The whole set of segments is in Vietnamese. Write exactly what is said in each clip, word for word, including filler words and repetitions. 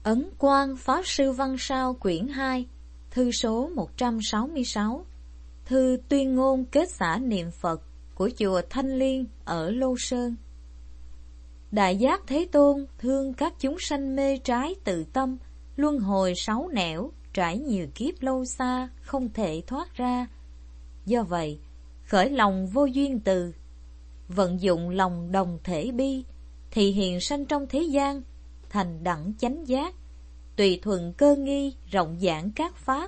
Ấn Quang Pháp Sư Văn Sao quyển hai, thư số một trăm sáu mươi sáu, thư tuyên ngôn kết xã niệm Phật của chùa Thanh Liên ở Lô Sơn. Đại Giác Thế Tôn thương các chúng sanh mê trái tự tâm, luân hồi sáu nẻo, trải nhiều kiếp lâu xa, không thể thoát ra. Do vậy, khởi lòng vô duyên từ, vận dụng lòng đồng thể bi, thì hiện sanh trong thế gian, thành đẳng chánh giác, tùy thuận cơ nghi, rộng giảng các pháp.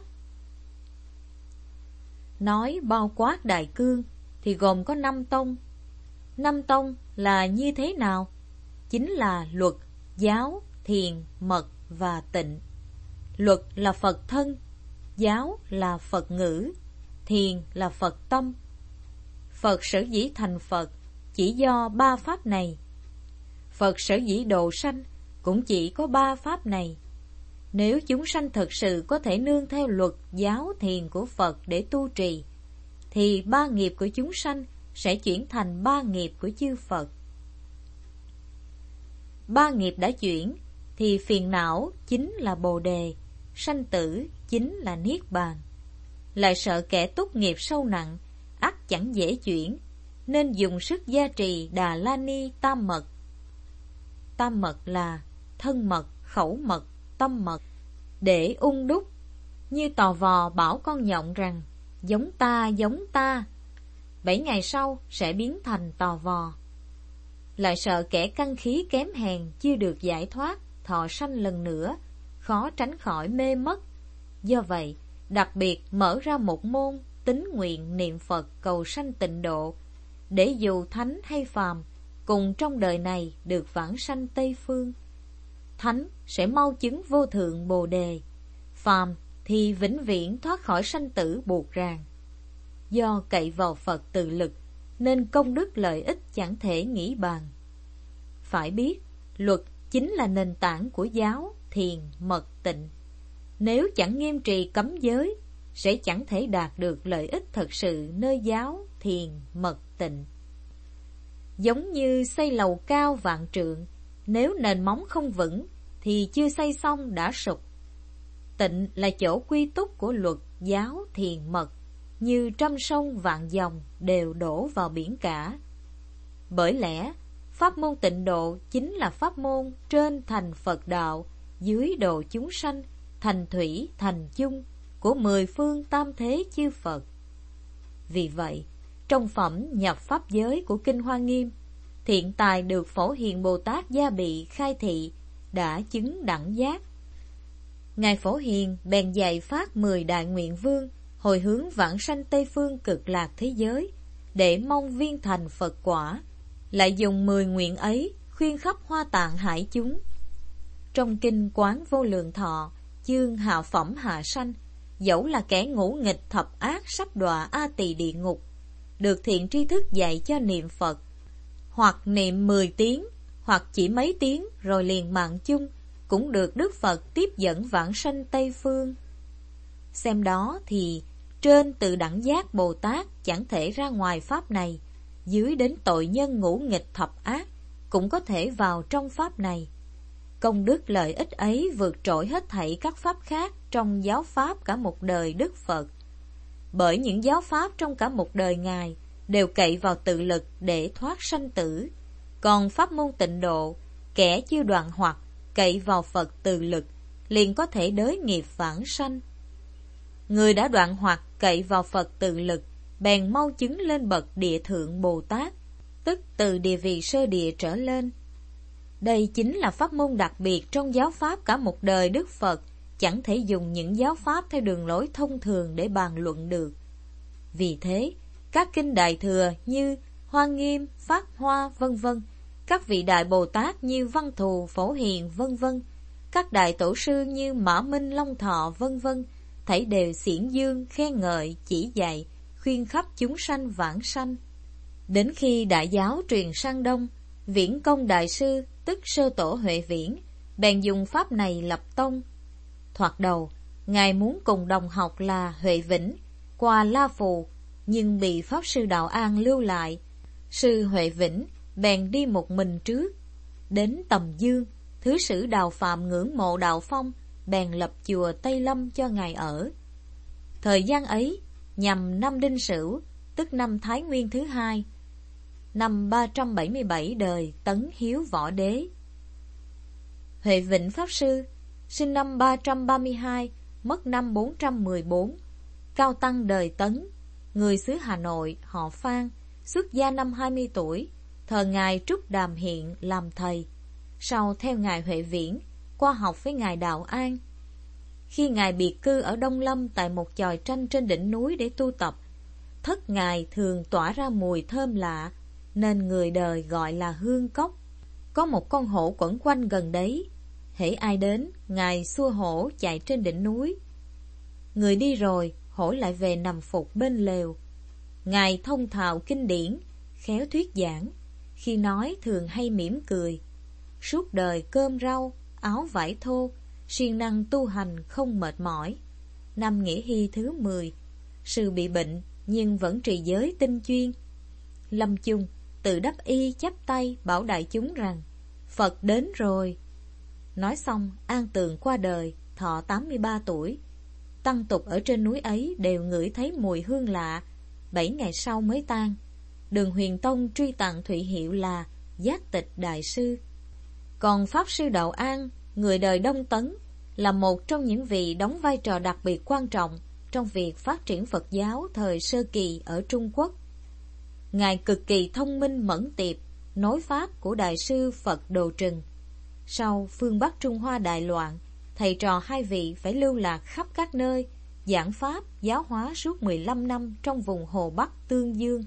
Nói bao quát đại cương thì gồm có năm tông. Năm tông là như thế nào? Chính là luật, giáo, thiền, mật và tịnh. Luật là Phật thân, giáo là Phật ngữ, thiền là Phật tâm. Phật sở dĩ thành Phật chỉ do ba pháp này. Phật sở dĩ độ sanh cũng chỉ có ba pháp này. Nếu chúng sanh thực sự có thể nương theo luật, giáo, thiền của Phật để tu trì, thì ba nghiệp của chúng sanh sẽ chuyển thành ba nghiệp của chư Phật. Ba nghiệp đã chuyển, thì phiền não chính là Bồ Đề, sanh tử chính là Niết Bàn. Lại sợ kẻ túc nghiệp sâu nặng, ắt chẳng dễ chuyển, nên dùng sức gia trì Đà La Ni Tam Mật. Tam Mật là thân mật, khẩu mật, tâm mật, để ung đúc, như tò vò bảo con nhộng rằng giống ta, giống ta. Bảy ngày sau sẽ biến thành tò vò. Lại sợ kẻ căn khí kém hèn chưa được giải thoát, thọ sanh lần nữa, khó tránh khỏi mê mất. Do vậy, đặc biệt mở ra một môn tín nguyện niệm Phật cầu sanh tịnh độ, để dù thánh hay phàm, cùng trong đời này được vãng sanh Tây Phương. Thánh sẽ mau chứng vô thượng Bồ Đề, phàm thì vĩnh viễn thoát khỏi sanh tử buộc ràng. Do cậy vào Phật tự lực, nên công đức lợi ích chẳng thể nghĩ bàn. Phải biết, luật chính là nền tảng của giáo, thiền, mật, tịnh. Nếu chẳng nghiêm trì cấm giới, sẽ chẳng thể đạt được lợi ích thật sự nơi giáo, thiền, mật, tịnh. Giống như xây lầu cao vạn trượng, nếu nền móng không vững, thì chưa xây xong đã sụp. Tịnh là chỗ quy túc của luật, giáo, thiền, mật, như trăm sông vạn dòng đều đổ vào biển cả. Bởi lẽ, pháp môn tịnh độ chính là pháp môn trên thành Phật đạo, dưới độ chúng sanh, thành thủy, thành chung của mười phương tam thế chư Phật. Vì vậy, trong phẩm nhập pháp giới của Kinh Hoa Nghiêm, thiện tài được Phổ Hiền Bồ Tát gia bị khai thị, đã chứng đẳng giác. Ngài Phổ Hiền bèn dạy phát mười đại nguyện vương, hồi hướng vãng sanh Tây Phương cực lạc thế giới, để mong viên thành Phật quả. Lại dùng mười nguyện ấy khuyên khắp Hoa Tạng hải chúng. Trong Kinh Quán Vô Lượng Thọ, chương hạ phẩm hạ sanh, dẫu là kẻ ngũ nghịch thập ác sắp đọa A Tỳ địa ngục, được thiện tri thức dạy cho niệm Phật, hoặc niệm mười tiếng, hoặc chỉ mấy tiếng rồi liền mạng chung, cũng được Đức Phật tiếp dẫn vãng sanh Tây Phương. Xem đó thì trên từ đẳng giác Bồ Tát chẳng thể ra ngoài pháp này, dưới đến tội nhân ngũ nghịch thập ác cũng có thể vào trong pháp này. Công đức lợi ích ấy vượt trội hết thảy các pháp khác trong giáo pháp cả một đời Đức Phật. Bởi những giáo pháp trong cả một đời Ngài đều cậy vào tự lực để thoát sanh tử. Còn pháp môn tịnh độ, kẻ chưa đoạn hoặc cậy vào Phật tự lực, liền có thể đới nghiệp vãng sanh. Người đã đoạn hoặc cậy vào Phật tự lực, bèn mau chứng lên bậc địa thượng Bồ Tát, tức từ địa vị sơ địa trở lên. Đây chính là pháp môn đặc biệt trong giáo pháp cả một đời Đức Phật, chẳng thể dùng những giáo pháp theo đường lối thông thường để bàn luận được. Vì thế, các kinh Đại Thừa như Hoa Nghiêm, Pháp Hoa, vân vân, các vị đại Bồ Tát như Văn Thù, Phổ Hiền, vân vân, các đại tổ sư như Mã Minh, Long Thọ, vân vân, thảy đều xiển dương, khen ngợi, chỉ dạy, khuyên khắp chúng sanh vãng sanh. Đến khi đại giáo truyền sang Đông, Viễn Công Đại Sư, tức Sơ Tổ Huệ Viễn, bèn dùng pháp này lập tông. Thoạt đầu, Ngài muốn cùng đồng học là Huệ Vĩnh qua La Phù, nhưng bị Pháp Sư Đạo An lưu lại. Sư Huệ Vĩnh bèn đi một mình trước. Đến Tầm Dương, Thứ sử Đào Phạm ngưỡng mộ đạo phong, bèn lập chùa Tây Lâm cho ngài ở. Thời gian ấy nhằm năm Đinh Sửu, tức năm Thái Nguyên thứ hai, năm ba trăm bảy mươi bảy đời Tấn Hiếu Võ Đế. Huệ Vĩnh Pháp Sư sinh năm ba trăm ba mươi hai, mất năm bốn trăm mười bốn, cao tăng đời Tấn, người xứ Hà Nội, họ Phan, xuất gia năm hai mươi tuổi, thờ ngài Trúc Đàm Hiện làm thầy. Sau theo ngài Huệ Viễn, qua học với ngài Đạo An. Khi ngài biệt cư ở Đông Lâm tại một chòi tranh trên đỉnh núi để tu tập, thất ngài thường tỏa ra mùi thơm lạ, nên người đời gọi là hương cốc. Có một con hổ quẩn quanh gần đấy, hễ ai đến, ngài xua hổ chạy trên đỉnh núi. Người đi rồi, hổ lại về nằm phục bên lều. Ngài thông thạo kinh điển, khéo thuyết giảng, khi nói thường hay mỉm cười. Suốt đời cơm rau, áo vải thô, siêng năng tu hành không mệt mỏi. Năm Nghĩa Hy thứ mười, sư bị bệnh nhưng vẫn trì giới tinh chuyên. Lâm chung tự đắp y chắp tay bảo đại chúng rằng Phật đến rồi. Nói xong an tường qua đời, thọ tám mươi ba tuổi. Tăng tục ở trên núi ấy đều ngửi thấy mùi hương lạ. Bảy ngày sau mới tan. Đường Huyền Tông truy tặng thụy hiệu là Giác Tịch Đại Sư. Còn Pháp Sư Đạo An, người đời Đông Tấn, là một trong những vị đóng vai trò đặc biệt quan trọng trong việc phát triển Phật giáo thời sơ kỳ ở Trung Quốc. Ngài cực kỳ thông minh mẫn tiệp, nối pháp của Đại sư Phật Đồ Trừng. Sau phương Bắc Trung Hoa đại loạn, thầy trò hai vị phải lưu lạc khắp các nơi, giảng pháp, giáo hóa suốt mười lăm năm trong vùng Hồ Bắc Tương Dương.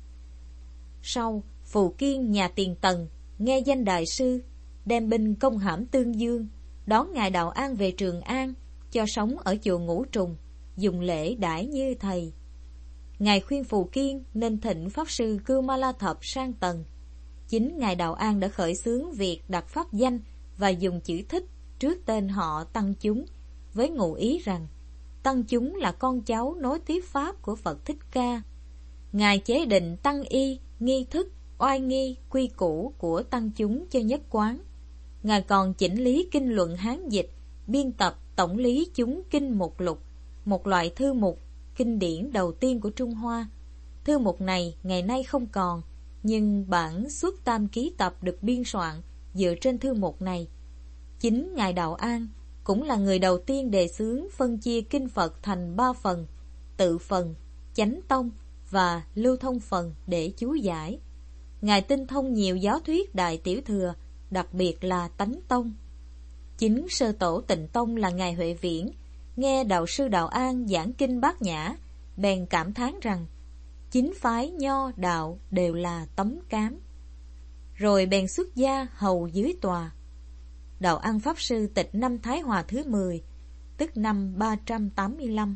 Sau, Phù Kiên nhà Tiền Tần nghe danh Đại sư, đem binh công hãm Tương Dương, đón ngài Đạo An về Trường An, cho sống ở chùa Ngũ Trùng, dùng lễ đãi như thầy. Ngài khuyên Phù Kiên nên thịnh Pháp Sư Cưu Ma La Thập sang Tần. Chính ngài Đạo An đã khởi xướng việc đặt pháp danh và dùng chữ Thích trước tên họ Tăng Chúng, với ngụ ý rằng Tăng Chúng là con cháu nối tiếp pháp của Phật Thích Ca. Ngài chế định tăng y, nghi thức, oai nghi, quy củ của Tăng Chúng cho nhất quán. Ngài còn chỉnh lý kinh luận Hán dịch, biên tập tổng lý chúng kinh mục lục, một loại thư mục, kinh điển đầu tiên của Trung Hoa. Thư mục này ngày nay không còn, nhưng bản Xuất Tam Ký Tập được biên soạn dựa trên thư mục này. Chính ngài Đạo An cũng là người đầu tiên đề xướng phân chia kinh Phật thành ba phần: tự phần, chánh tông và lưu thông phần để chú giải. Ngài tinh thông nhiều giáo thuyết Đại Tiểu Thừa, đặc biệt là tánh tông. Chính sơ tổ Tịnh Tông là ngài Huệ Viễn nghe đạo sư Đạo An giảng kinh Bát Nhã, bèn cảm thán rằng chính phái Nho Đạo đều là tấm cám, rồi bèn xuất gia hầu dưới tòa. Đạo An Pháp Sư tịch năm Thái Hòa thứ mười, tức năm ba trăm tám mươi lăm.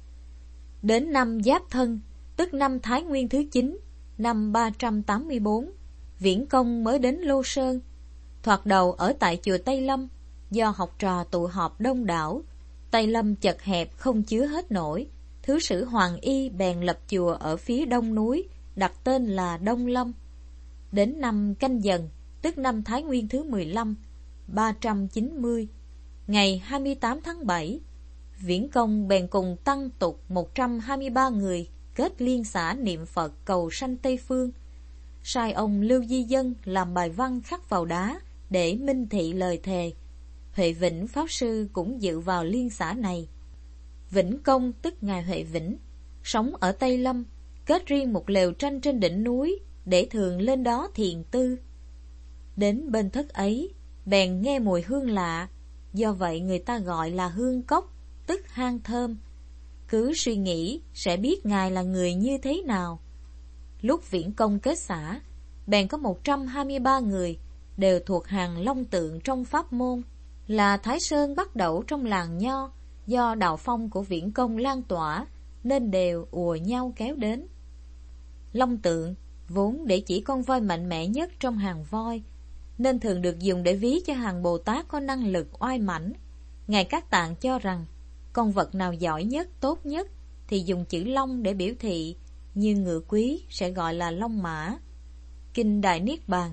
Đến năm Giáp Thân, tức năm Thái Nguyên thứ chín, năm ba trăm tám mươi bốn, Viễn Công mới đến Lô Sơn. Thoạt đầu ở tại chùa Tây Lâm, do học trò tụ họp đông đảo, Tây Lâm chật hẹp không chứa hết nổi. Thứ sử Hoàng Y bèn lập chùa ở phía đông núi, đặt tên là Đông Lâm. Đến năm Canh Dần, tức năm Thái Nguyên thứ mười lăm, ba trăm chín mươi, ngày hai mươi tám tháng bảy, Viễn Công bèn cùng tăng tục một trăm hai mươi ba người kết liên xã niệm Phật cầu sanh Tây Phương. Sai ông Lưu Di Dân làm bài văn khắc vào đá để minh thị lời thề. Huệ Vĩnh Pháp Sư cũng dự vào liên xã này. Vĩnh Công tức ngài Huệ Vĩnh, sống ở Tây Lâm, kết riêng một lều tranh trên đỉnh núi để thường lên đó thiền tư. Đến bên thất ấy, bèn nghe mùi hương lạ, do vậy người ta gọi là hương cốc, tức hang thơm. Cứ suy nghĩ sẽ biết ngài là người như thế nào. Lúc Viễn Công kết xã, bèn có một trăm hai mươi ba người, đều thuộc hàng long tượng trong pháp môn, là Thái Sơn bắt đẩu trong làng Nho. Do đạo phong của Viễn Công lan tỏa, nên đều ùa nhau kéo đến. Long tượng vốn để chỉ con voi mạnh mẽ nhất trong hàng voi, nên thường được dùng để ví cho hàng Bồ Tát có năng lực oai mãnh. Ngài Các Tạng cho rằng con vật nào giỏi nhất, tốt nhất thì dùng chữ long để biểu thị, như ngựa quý sẽ gọi là long mã. Kinh Đại Niết Bàn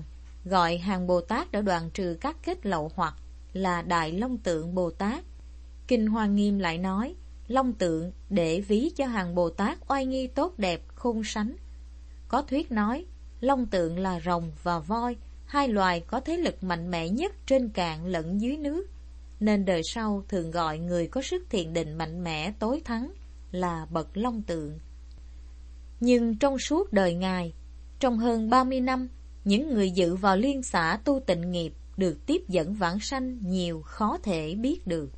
gọi hàng Bồ Tát đã đoạn trừ các kết lậu hoặc là Đại Long Tượng Bồ Tát. Kinh Hoa Nghiêm lại nói, Long Tượng để ví cho hàng Bồ Tát oai nghi tốt đẹp khôn sánh. Có thuyết nói, Long Tượng là rồng và voi, hai loài có thế lực mạnh mẽ nhất trên cạn lẫn dưới nước, nên đời sau thường gọi người có sức thiền định mạnh mẽ tối thắng là bậc Long Tượng. Nhưng trong suốt đời Ngài, trong hơn ba mươi năm, những người dự vào liên xã tu tịnh nghiệp được tiếp dẫn vãng sanh nhiều khó thể biết được.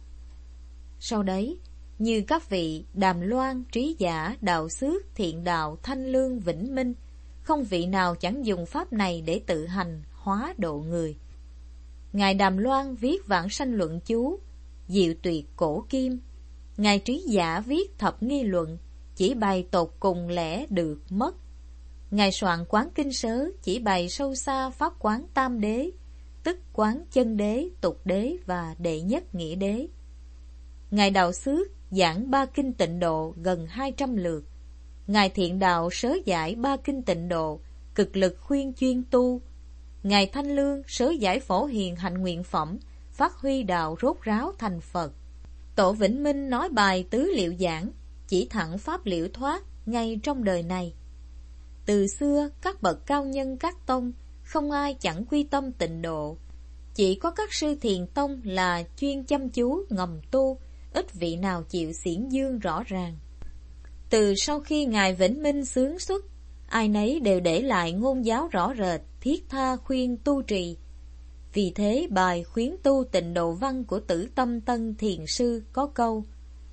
Sau đấy, như các vị Đàm Loan, Trí Giả, Đạo Xước, Thiện Đạo, Thanh Lương, Vĩnh Minh, không vị nào chẳng dùng pháp này để tự hành hóa độ người. Ngài Đàm Loan viết Vãng Sanh Luận Chú, Diệu Tuyệt Cổ Kim. Ngài Trí Giả viết Thập Nghi Luận, chỉ bày tột cùng lẽ được mất. Ngài soạn Quán Kinh Sớ, chỉ bày sâu xa pháp quán tam đế, tức quán chân đế, tục đế và đệ nhất nghĩa đế. Ngài Đạo Xước giảng ba kinh Tịnh Độ gần hai trăm lượt. Ngài Thiện Đạo sớ giải ba kinh Tịnh Độ, cực lực khuyên chuyên tu. Ngài Thanh Lương sớ giải Phổ Hiền hạnh nguyện phẩm, phát huy đạo rốt ráo thành Phật. Tổ Vĩnh Minh nói bài tứ liệu giảng, chỉ thẳng pháp liễu thoát ngay trong đời này. Từ xưa các bậc cao nhân các tông, không ai chẳng quy tâm tịnh độ. Chỉ có các sư thiền tông là chuyên chăm chú ngầm tu, ít vị nào chịu xiển dương rõ ràng. Từ sau khi Ngài Vĩnh Minh xướng xuất, ai nấy đều để lại ngôn giáo rõ rệt, thiết tha khuyên tu trì. Vì thế bài khuyến tu tịnh độ văn của Tử Tâm Tân Thiền Sư có câu: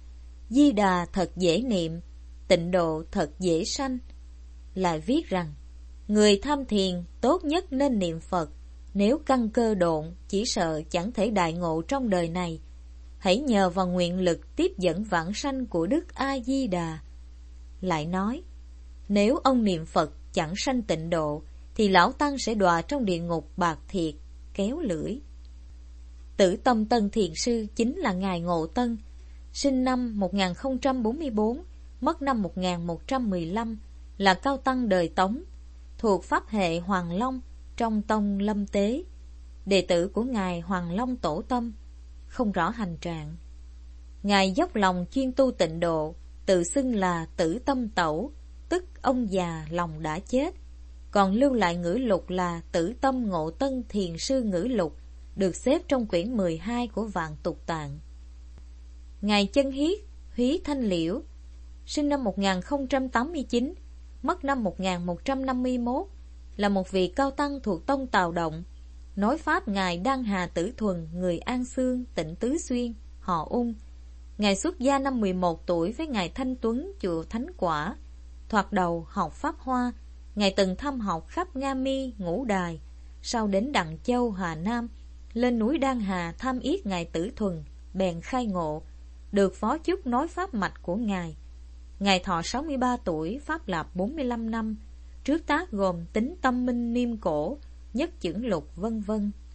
Di Đà thật dễ niệm, tịnh độ thật dễ sanh. Lại viết rằng, người tham thiền tốt nhất nên niệm Phật, nếu căn cơ độn chỉ sợ chẳng thể đại ngộ trong đời này. Hãy nhờ vào nguyện lực tiếp dẫn vãng sanh của Đức A-di-đà. Lại nói, nếu ông niệm Phật chẳng sanh tịnh độ, thì lão tăng sẽ đọa trong địa ngục bạc thiệt, kéo lưỡi. Tử Tâm Tân Thiền Sư chính là Ngài Ngộ Tân, sinh năm một nghìn không trăm bốn mươi bốn, mất năm một nghìn một trăm mười lăm, là cao tăng đời Tống, thuộc pháp hệ Hoàng Long trong tông Lâm Tế, đệ tử của Ngài Hoàng Long Tổ Tâm, không rõ hành trạng. Ngài dốc lòng chuyên tu tịnh độ, tự xưng là Tử Tâm Tẩu, tức ông già lòng đã chết, còn lưu lại ngữ lục là Tử Tâm Ngộ Tân Thiền Sư ngữ lục, được xếp trong quyển mười hai của Vạn Tục Tạng. Ngài Chân Hiết, Húy Thanh Liễu, sinh năm một nghìn không trăm tám mươi chín, mất năm một nghìn một trăm năm mươi mốt, là một vị cao tăng thuộc tông Tào Động, nói pháp Ngài Đan Hà Tử Thuần, người An Xương, tỉnh Tứ Xuyên, họ Ung. Ngài xuất gia năm mười một tuổi với Ngài Thanh Tuấn, chùa Thánh Quả. Thoạt đầu học Pháp Hoa, Ngài từng thăm học khắp Nga Mi, Ngũ Đài, sau đến Đặng Châu, Hà Nam, lên núi Đan Hà thăm yết Ngài Tử Thuần, bèn khai ngộ, được phó chức nói pháp mạch của Ngài. Ngài thọ sáu mươi ba tuổi, pháp lạp bốn mươi lăm năm, trước tác gồm Tính Tâm Minh Niêm Cổ, Nhất Chưởng Lục, vân vân.